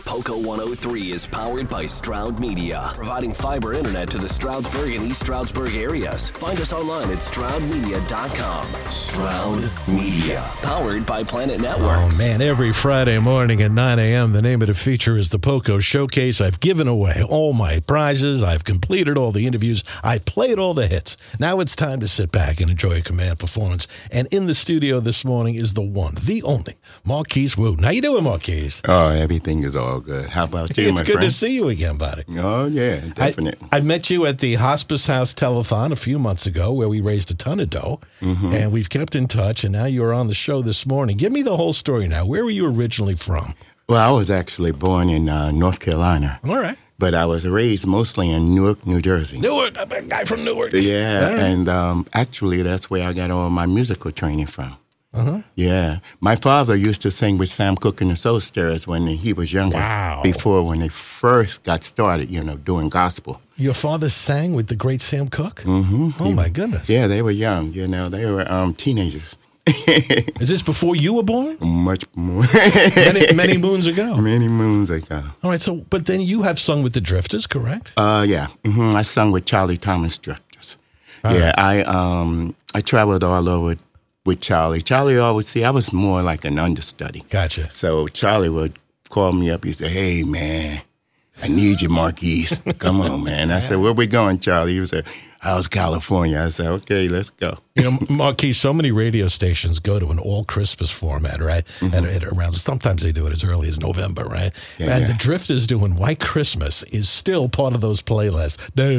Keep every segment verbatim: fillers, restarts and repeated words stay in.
Poco one oh three is powered by Stroud Media, providing fiber internet to the Stroudsburg and East Stroudsburg areas. Find us online at stroud media dot com. Stroud Media, powered by Planet Networks. Oh, man, every Friday morning at nine a.m., the name of the feature is the Poco Showcase. I've given away all my prizes. I've completed all the interviews. I played all the hits. Now it's time to sit back and enjoy a command performance. And in the studio this morning is the one, the only, Marquise Wooten. How you doing, Marquise? Oh, everything is all good. How about you, it's my good friend? to see you again, buddy. Oh, yeah, definitely. I, I met you at the Hospice House Telethon a few months ago where we raised a ton of dough, mm-hmm. and we've kept in touch, and now you're on the show this morning. Give me the whole story now. Where were you originally from? Well, I was actually born in uh, North Carolina. All right. But I was raised mostly in Newark, New Jersey. Newark, I'm a guy from Newark. Yeah, right. and um, actually that's where I got all my musical training from. Uh-huh. Yeah. My father used to sing with Sam Cooke and the Soul Stirrers when he was younger. Wow. Before, when they first got started, you know, doing gospel. Your father sang with the great Sam Cooke? Mm-hmm. Oh, he, my goodness. Yeah, they were young, you know. They were um, teenagers. Is this before you were born? Much more. many, many moons ago. Many moons ago. All right, so, but then you have sung with the Drifters, correct? Uh, yeah. Mm-hmm. I sung with Charlie Thomas Drifters. All yeah, right. I um I traveled all over with Charlie. Charlie always, see, I was more like an understudy. Gotcha. So Charlie would call me up. He'd say, hey, man, I need you, Marquise. Come on, man. I said, where we going, Charlie? He would say, how's California? I said, okay, let's go. You know, Marquise, so many radio stations go to an all-Christmas format, right? Mm-hmm. And at around, sometimes they do it as early as November, right? Yeah, and yeah. the Drifters doing White Christmas is still part of those playlists.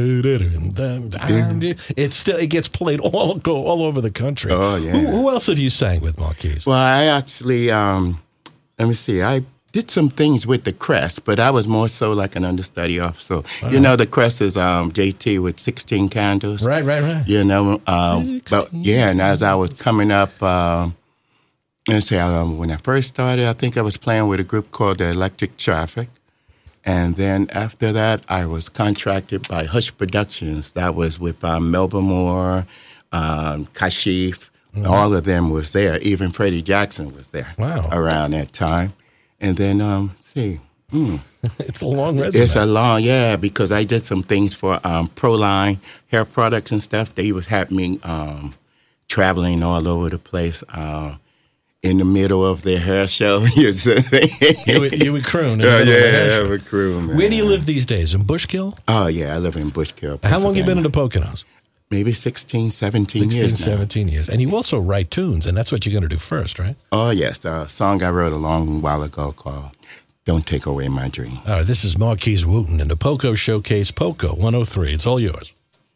It's still, it gets played all all over the country. Oh, yeah. Who, who else have you sang with, Marquise? Well, I actually, um, let me see, I did some things with the Crest, but I was more so like an understudy officer. You know, the Crest is um, J T with sixteen Candles. Right, right, right. You know, um, but yeah, and as I was coming up, uh, let's say um, when I first started, I think I was playing with a group called the Electric Traffic. And then after that, I was contracted by Hush Productions. That was with um, Melba Moore, um, Kashif. Mm-hmm. All of them was there. Even Freddie Jackson was there. Wow. Around that time. And then, um, see, mm, it's a long resume. It's a long, yeah, because I did some things for um, Proline hair products and stuff. They would have me um, traveling all over the place uh, in the middle of their hair show. you, would, you would croon. Oh, yeah, I would croon, man. Where do you live these days? In Bushkill? Oh, yeah, I live in Bushkill. How long have you been in the Poconos? Maybe sixteen, seventeen sixteen, years now. seventeen years. And you also write tunes, and that's what you're going to do first, right? Oh, yes. A song I wrote a long while ago called Don't Take Away My Dream. All right, this is Marquise Wooten in the Poco Showcase, Poco one oh three. It's all yours.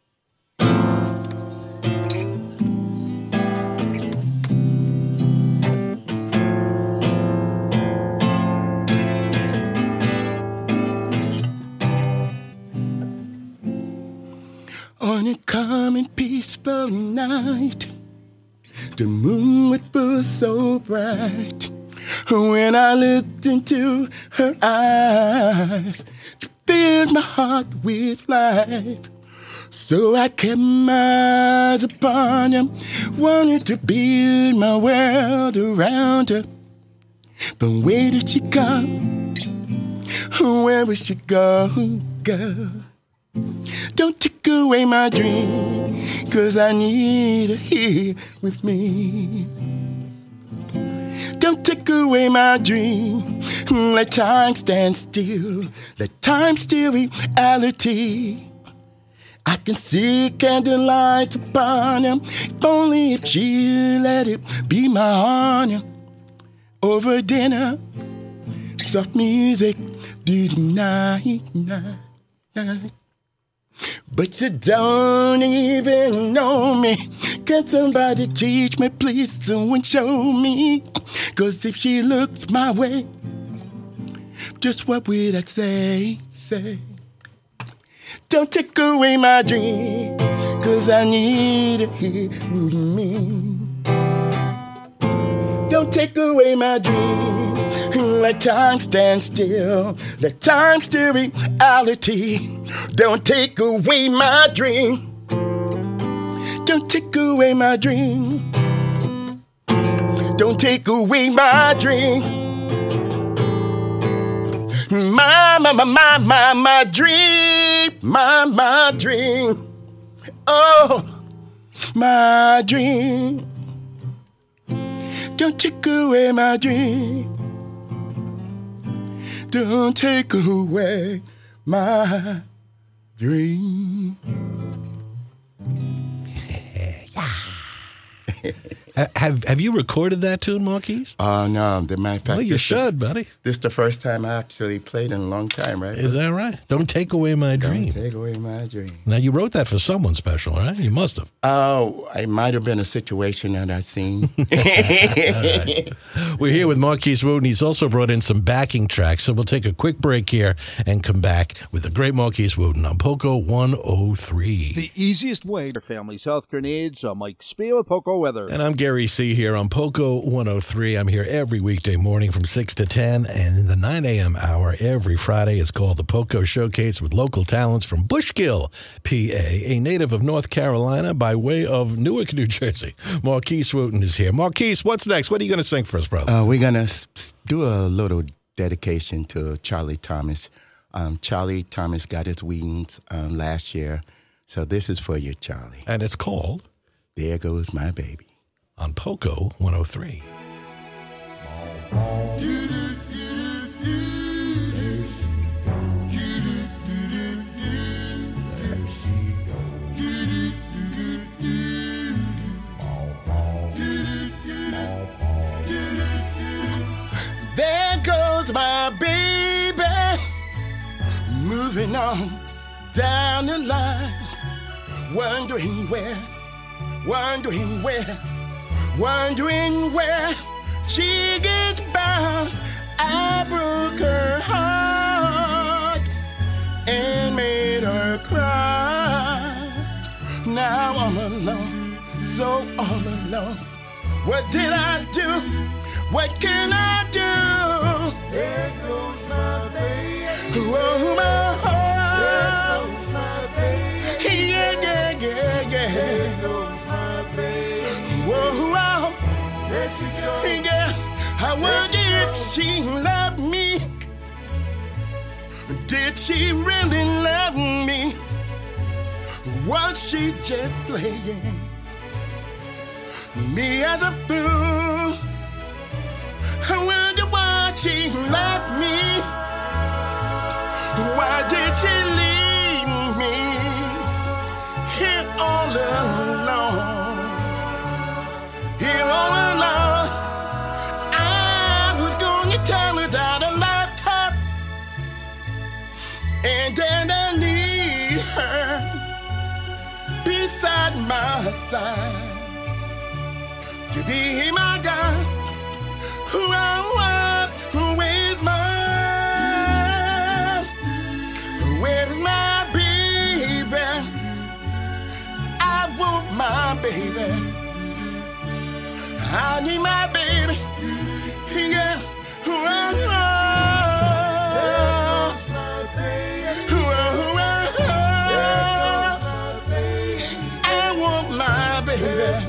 On a calm and peaceful night, the moon was so bright. When I looked into her eyes, she filled my heart with life. So I kept my eyes upon her, wanted to build my world around her. But where did she go? Where would she go, go? Don't take away my dream, 'cause I need her here with me. Don't take away my dream, let time stand still, let time still reality. I can see candlelight upon him, if only if she let it be my honor. Over dinner, soft music, do the night, night, night. But you don't even know me. Can somebody teach me, please, someone show me? 'Cause if she looks my way, just what would I say, say? Don't take away my dream, 'cause I need her here with me. Don't take away my dream, let time stand still, let time still reality. Don't take away my dream, don't take away my dream, don't take away my dream. My, my, my, my, my, my dream, my, my dream. Oh, my dream. Don't take away my dream. Don't take away my dream. have Have you recorded that tune, Marquise? Oh, uh, no. The matter of fact, well, you should, the, buddy. This is the first time I actually played in a long time, right? Is that right? Don't take away my dream. Don't take away my dream. Now, you wrote that for someone special, right? You must have. Oh, it might have been a situation that I seen. Right. We're here with Marquise Wooten. He's also brought in some backing tracks, so we'll take a quick break here and come back with the great Marquise Wooten on Poco one oh three. The easiest way to family's healthcare needs. I'm Mike Spear with Poco Weather. And I'm Gary C. here on Poco one oh three. I'm here every weekday morning from six to ten, and in the nine a.m. hour every Friday is called the Poco Showcase with local talents from Bushkill, P A, a native of North Carolina by way of Newark, New Jersey. Marquise Wooten is here. Marquise, what's next? What are you going to sing for us, brother? Uh, we're going to do a little dedication to Charlie Thomas. Um, Charlie Thomas got his wings um, last year, so this is for you, Charlie. And it's called There Goes My Baby. On Poco one oh three. There goes my baby, moving on down the line, wondering where, wondering where, wondering where she gets bound. I broke her heart and made her cry. Now I'm alone, so all alone. What did I do? What can I do? There goes my baby. Oh, my heart. There goes my baby. Yeah, yeah, yeah, yeah. There goes my baby. Whoa, whoa. There she goes. Yeah, I wonder if she loved me. Did she really love me? Was she just playing me as a fool? I wonder why she left me. Why did she leave me here all alone? Here all alone. I was going to tell her that I loved her, and then I need her beside my side to be my guide. Where's my, where's my baby? I want my baby. I need my baby. Yeah. I want my baby.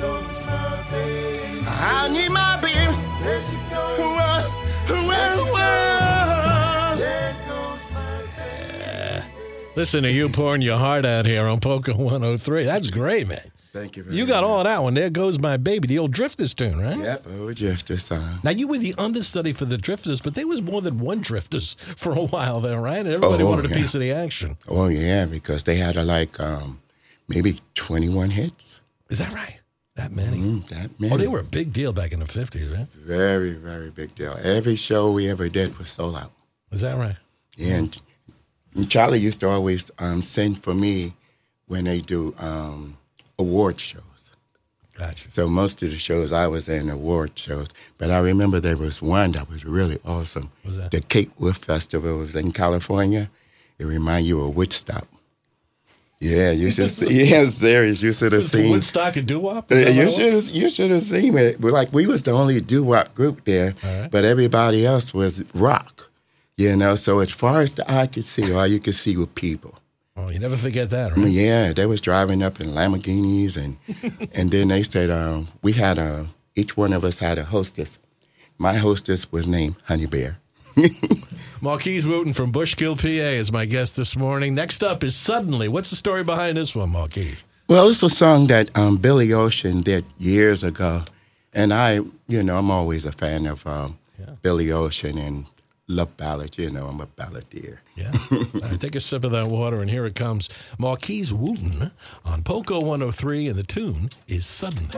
I need my baby. Listen to you pouring your heart out here on Poco one oh three. That's great, man. Thank you very You much. got all of that one. There Goes My Baby, the old Drifters tune, right? Yep, old Drifters song. Now, you were the understudy for the Drifters, but there was more than one Drifters for a while there, right? And everybody Oh, wanted a yeah. piece of the action. Oh, yeah, because they had uh, like um, maybe twenty-one hits. Is that right? That many? Mm, that many. Oh, they were a big deal back in the fifties, right? Very, very big deal. Every show we ever did was sold out. Is that right? Yeah, and, and Charlie used to always um, sing for me when they do um, award shows. Gotcha. So most of the shows I was in award shows, but I remember there was one that was really awesome. What was that? The Cape Wood Festival was in California. It reminded you of Woodstock. Yeah, you should see. Yeah, serious. You should have For seen. Woodstock and doo-wop? Uh, Is that You what it should was? have. You should have seen it. But like we was the only doo-wop group there, All right. but everybody else was rock. You know, so as far as the eye could see, all you could see were people. Oh, you never forget that, I mean, right? yeah, they was driving up in Lamborghinis, and and then they said um, we had a each one of us had a hostess. My hostess was named Honey Bear. Marquise Wooten from Bushkill, P A is my guest this morning. Next up is Suddenly. What's the story behind this one, Marquise? Well, it's a song that um, Billy Ocean did years ago. And I, you know, I'm always a fan of um, yeah. Billy Ocean and love ballads. You know, I'm a balladeer. Yeah. All right, take a sip of that water, and here it comes. Marquise Wooten on Poco one oh three, and the tune is Suddenly.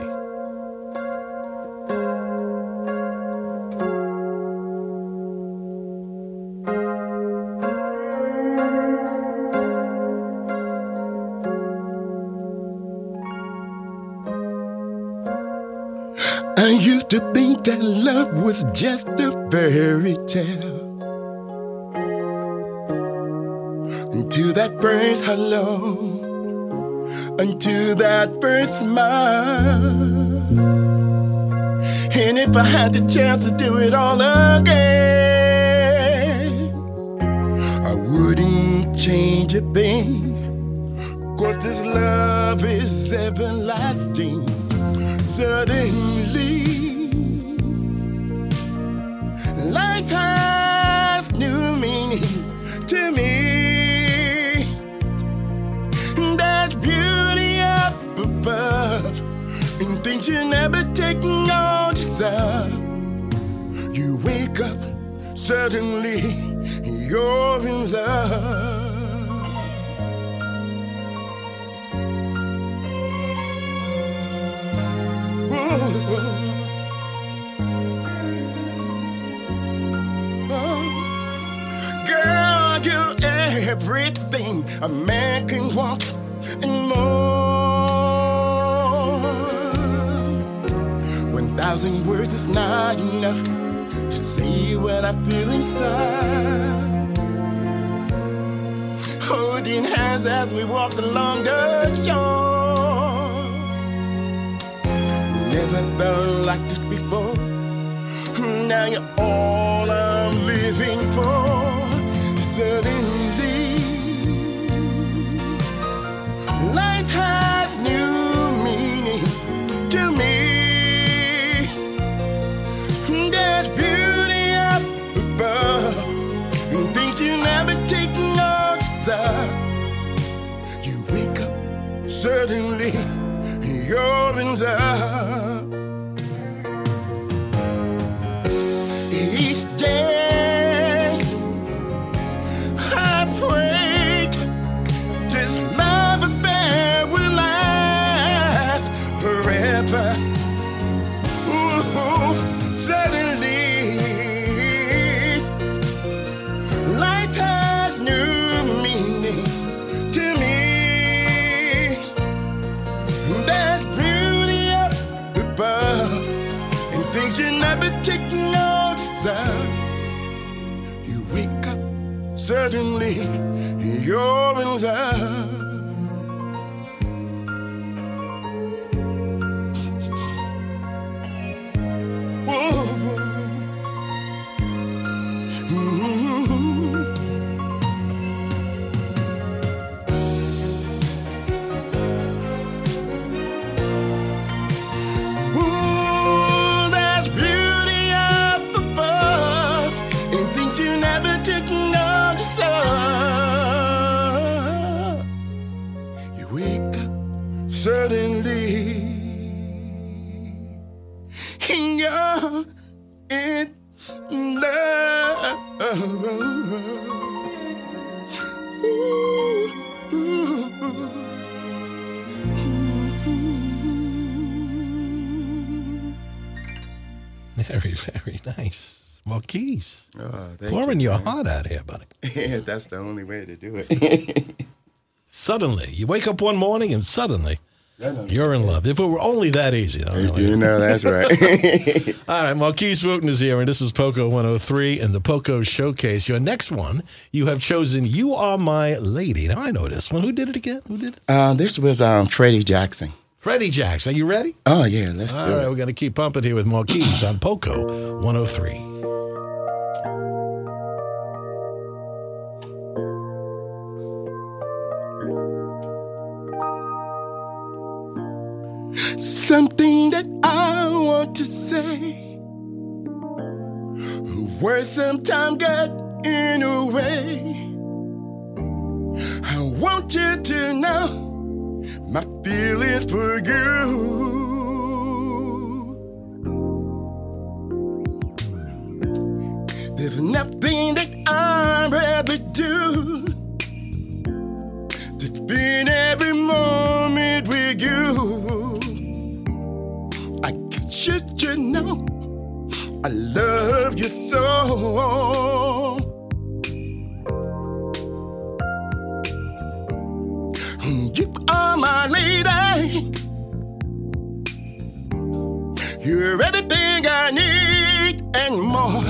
I used to think that love was just a fairy tale. Until that first hello, until that first smile. And if I had the chance to do it all again, I wouldn't change a thing, 'cause this love is everlasting. Suddenly, life has new meaning to me. There's beauty up above and things you never take notice of. You wake up, suddenly you're in love. Girl, you're everything a man can want and more. One thousand words is not enough to say what I feel inside. Holding hands as we walk along the shore. Never felt like this before. Now you're all I'm living for. Suddenly, life has new meaning to me. There's beauty up above and things you never take notice of. You wake up, suddenly you're in love. Each day I pray this love affair will last forever. Ooh, suddenly life has new meaning to me. There's beauty up above and things you never take notice of. You wake up, suddenly you're in love. Whoa. Mm-hmm. Ooh, there's beauty up above and things you never took notice of. You wake up suddenly and you're in love. Ooh, ooh, ooh. Very, very nice. Marquise. Oh, thank Pouring you, your man. heart out here, buddy. Yeah, that's the only way to do it. Suddenly. You wake up one morning and suddenly Suddenly. you're in love. If it were only that easy. I don't know. You know, that's right. All right, Marquise Wooten is here, and this is Poco one oh three and the Poco Showcase. Your next one, you have chosen You Are My Lady. Now, I know this one. Who did it again? Who did it? uh, this was um, Freddie Jackson. Freddie Jackson. Are you ready? Oh, yeah, let's All do right, it. we're going to keep pumping here with Marquise on Poco one oh three. Something that I want to say Words sometimes get in the way. I want you to know my feelings for you. There's nothing that I'd rather do. Just spend every moment with you. I guess you should know I love you so. You are my lady. You're everything I need and more.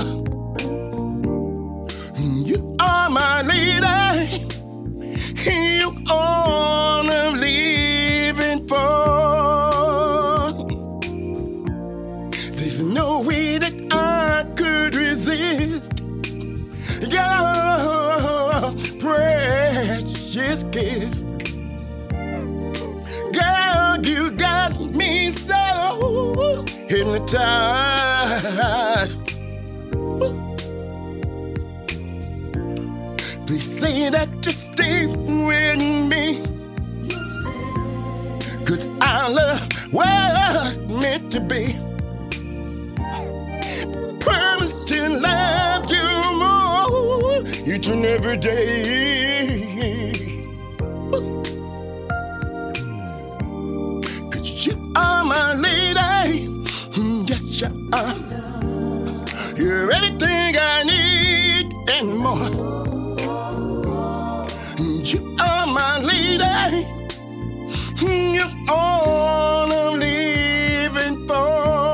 You are my lady. You all I'm living for. There's no way that I could resist your precious kiss. Girl, you got me so hypnotized. They say that you stay with me, 'cause our love was meant to be. Promise to love you more each and every day. 'Cause you are my lady. Yes, you are. You're everything I need and more. You are my lady. You're all I'm living for.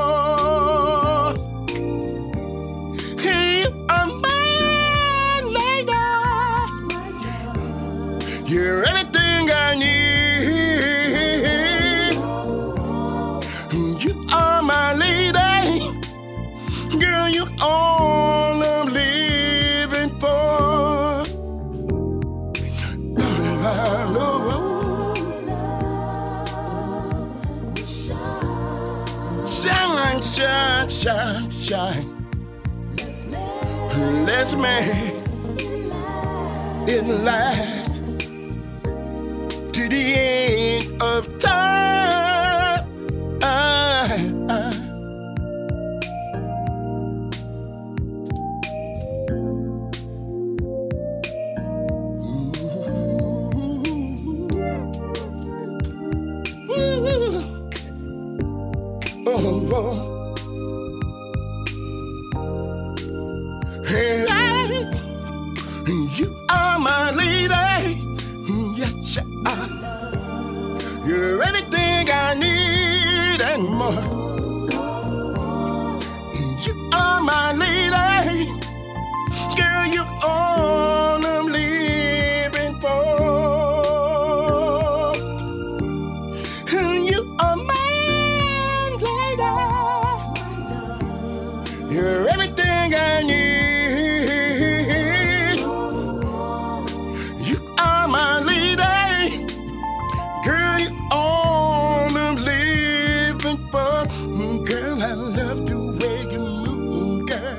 You are my lady. You're everything I need. You are my lady. Girl, you're all I'm living for. Shine, shine, shine, shine. Let's make it last to the end of time. I, I. Oh, oh. Hey, you are my lady. Yes, you are. You're everything I need and more. You are my lady. Girl, you're all I'm living for. You are my You're everything I need. You are my lady. Girl, you're all I'm living for. Girl, I love the way you move, girl.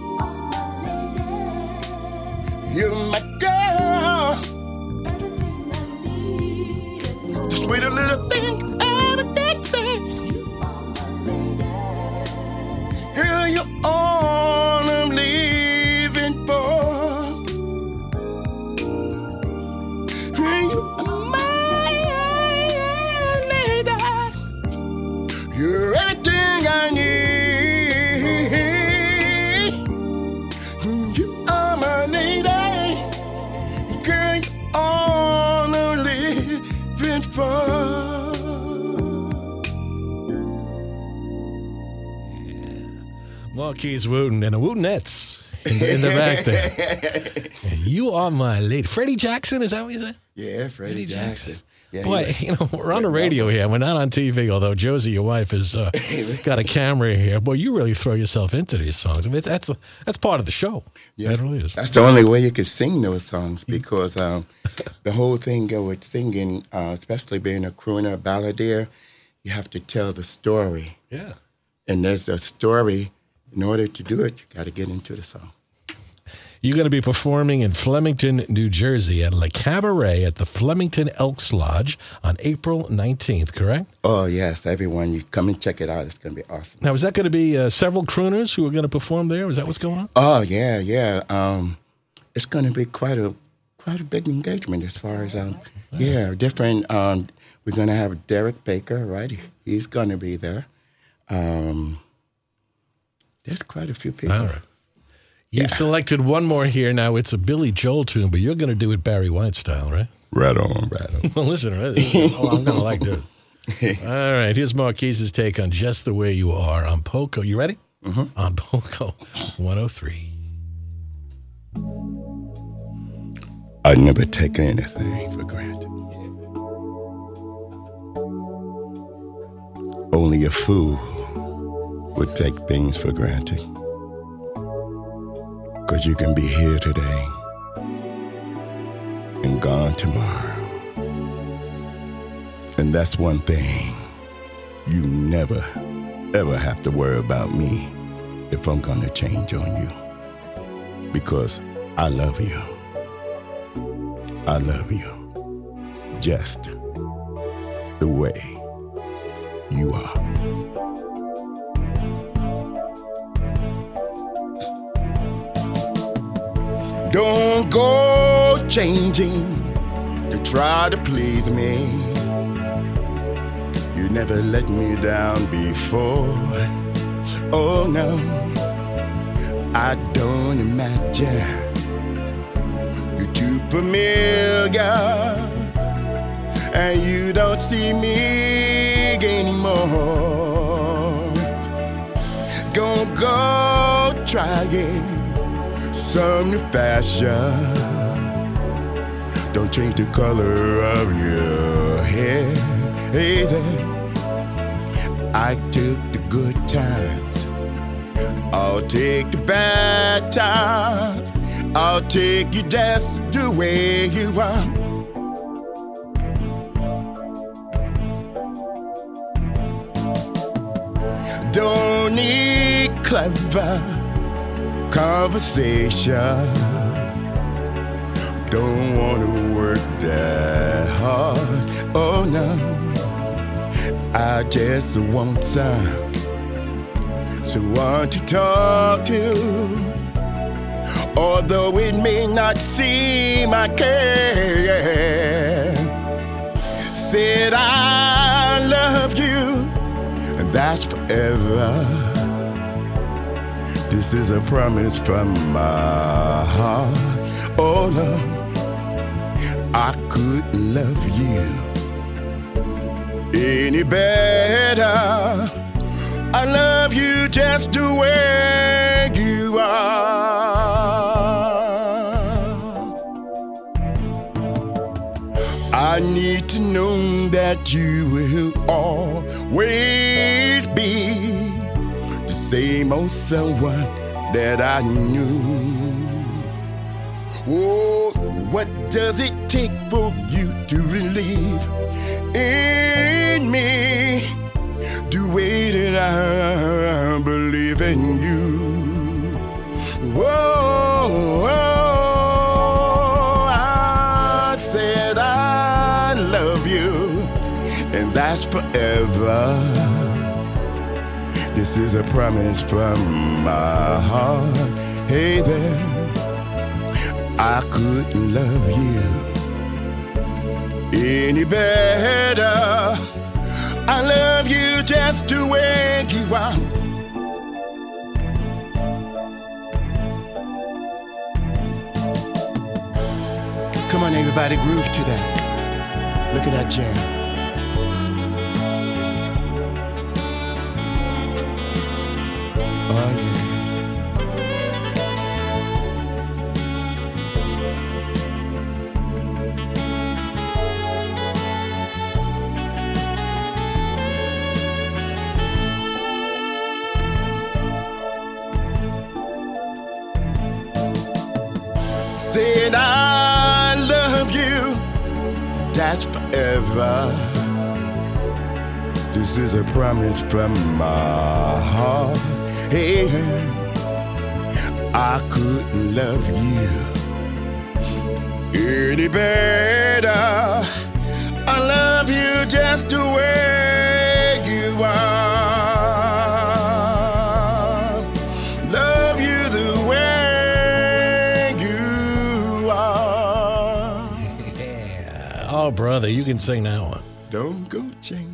You're my girl. The sweetest little thing ever did say. Girl, you're all I'm living for. You are my lady. You're everything I need. You are my lady. Girl, you're all I'm living for. Marquise Wooten and the Wootenettes in the, in the back there. You are my lady. Freddie Jackson, is that what you said? Yeah, Freddie Jackson. Jackson. Yeah, Boy, was, you know, we're on the radio here. We're not on T V, although Josie, your wife, has uh, got a camera here. Boy, you really throw yourself into these songs. I mean, that's a, that's part of the show. Yes, that really is. That's the only way you could sing those songs, because um, the whole thing go with singing, uh, especially being a crooner, balladeer, you have to tell the story. Yeah. And there's a story in order to do it, you got to get into the song. You're going to be performing in Flemington, New Jersey at Le Cabaret at the Flemington Elks Lodge on April nineteenth, correct? Oh, yes. Everyone, you come and check it out. It's going to be awesome. Now, is that going to be uh, several crooners who are going to perform there? Is that what's going on? Oh, yeah, yeah. Um, it's going to be quite a quite a big engagement as far as, um, yeah, different. Um, we're going to have Derek Baker, right? He's going to be there. Um, there's quite a few people. All right. You've yeah. selected one more here. Now, it's a Billy Joel tune, but you're going to do it Barry White style, right? Right on, right on. Well, listen, oh, I'm going to like this. All right, here's Marquise's take on Just the Way You Are on Poco. You ready? Mm-hmm. On Poco one oh three. I never take anything for granted. Only a fool would take things for granted. 'Cause you can be here today and gone tomorrow. And that's one thing you never, ever have to worry about me if I'm gonna change on you. Because I love you. I love you just the way you are. Don't go changing to try to please me. You never let me down before. Oh no, I don't imagine you're too familiar, and you don't see me anymore. Don't go trying some new fashion. Don't change the color of your hair. Hey there, I took the good times, I'll take the bad times. I'll take you just the way you are. Don't need clever conversation. Don't want to work that hard. Oh no, I just want some someone to talk to. Although it may not seem I care. Said I love you, and that's forever. This is a promise from my heart. Oh Lord, I couldn't love you any better. I love you just the way you are. I need to know that you will always be the same old someone that I knew. Oh, what does it take for you to believe in me the way that I believe in you? Whoa, whoa, I said I love you, and that's forever. This is a promise from my heart. Hey there, I couldn't love you any better. I love you just the way you are. Come on, everybody, groove to that. Look at that jam. Oh, yeah. Said I love you, that's forever. This is a promise from my heart. Hey, I couldn't love you any better. I love you just the way you are. Love you the way you are. Yeah. Oh, brother, you can sing that one. Don't go change.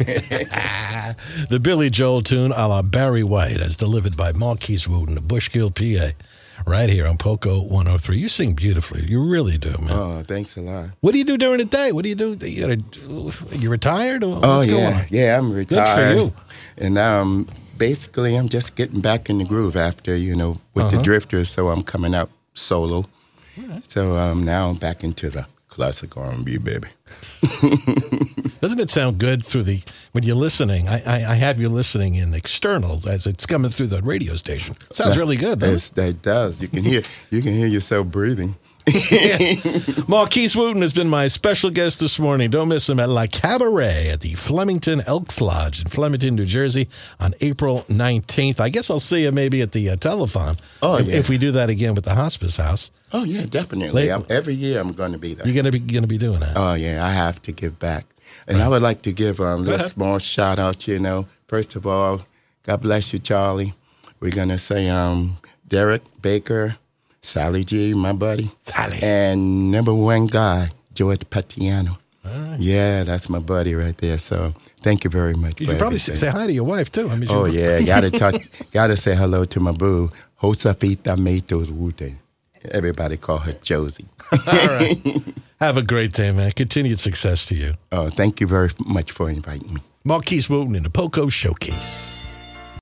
The Billy Joel tune a la Barry White as delivered by Marquise Wooten of Bushkill, P A. Right here on Poco one oh three. You sing beautifully. You really do, man. Oh, thanks a lot. What do you do during the day? What do you do? You, gotta, you retired? Or Oh, what's going yeah. on? Yeah, I'm retired. Good for you. And now I'm basically, I'm just getting back in the groove after, you know, with Uh-huh. the Drifters. So I'm coming out solo. Right. So um, now I'm back into the classic R and B, baby. Doesn't it sound good through the when you're listening? I, I, I have you listening in externals as it's coming through the radio station. Sounds really good, doesn't Yes, that does. You can hear you can hear yourself breathing. it? Marquise Wooten has been my special guest this morning. Don't miss him at La Cabaret at the Flemington Elks Lodge in Flemington, New Jersey on April nineteenth. I guess I'll see you maybe at the uh, telethon. Oh, if, yeah. if we do that again with the hospice house. Oh yeah, definitely. Late- I'm, every year I'm going to be there. You're gonna be gonna be doing that. Oh yeah, I have to give back, and I would like to give um, a little ahead. small shout out. You know, first of all, God bless you, Charlie. We're gonna say um, Derek Baker, Sally G, my buddy, Sally. and number one guy, George Patiano. All right. Yeah, that's my buddy right there. So thank you very much. You for should probably everything. say hi to your wife too. I mean, Oh you- yeah, gotta talk, gotta say hello to my boo, Josefita Matos Wute. Everybody call her Josie. All right. Have a great day, man. Continued success to you. Oh, thank you very much for inviting me. Marquise Wooten in the Poco Showcase.